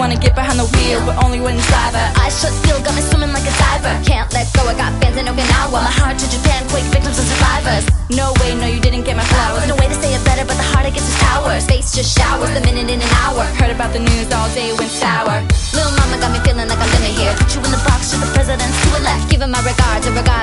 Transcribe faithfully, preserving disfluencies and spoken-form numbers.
wanna get behind the wheel, but only when it's cyber. I should still got me swimming like a diver. Can't let go, I got fans in Okinawa. My heart to Japan, quake victims and survivors. No way, no you didn't get my flowers. No way to say it better, but the heart it gets its power. Space just showers, the minute in an hour. Heard about the news all day, went sour. Lil' mama got me feeling like a limit here. Put you in the box, shoot the presidents to a left. Giving my regards, a regard